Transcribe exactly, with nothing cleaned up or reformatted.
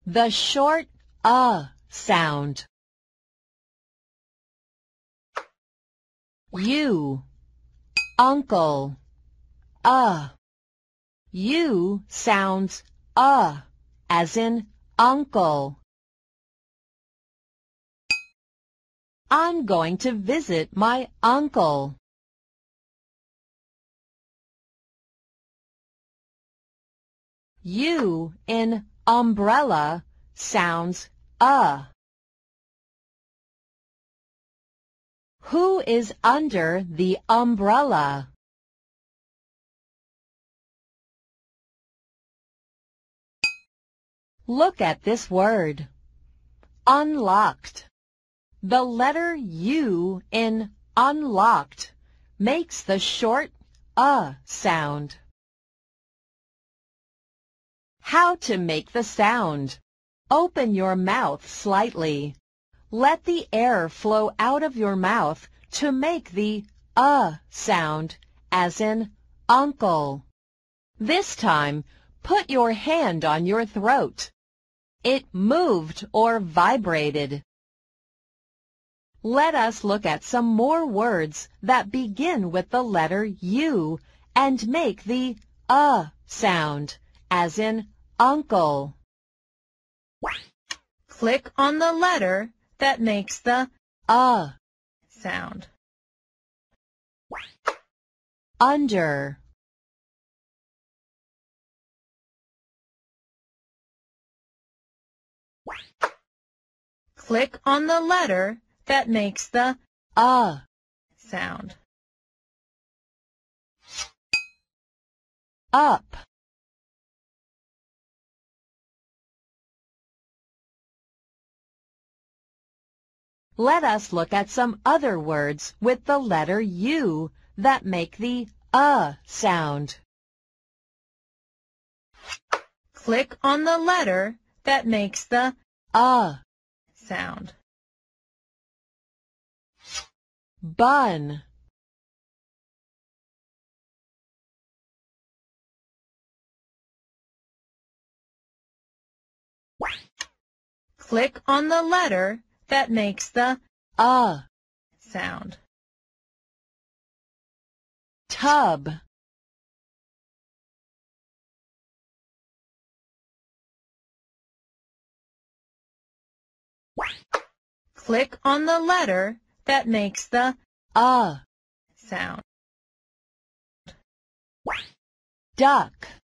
The short uh sound. You, uncle, uh. You sounds uh, as in uncle. I'm going to visit my uncle. You in umbrella sounds uh. Who is under the umbrella? Look at this word. Unlocked. The letter U in unlocked makes the short uh sound. How to make the sound. Open your mouth slightly. Let the air flow out of your mouth to make the uh sound, as in uncle. This time, put your hand on your throat. It moved or vibrated. Let us look at some more words that begin with the letter U and make the uh sound, as in uncle. Click on the letter that makes the uh sound. Under. Click on the letter that makes the uh sound. Up. Let us look at some other words with the letter U that make the uh sound. Click on the letter that makes the uh sound. Bun. Click on the letter that makes the uh sound. Tub. Click on the letter that makes the uh sound. Duck.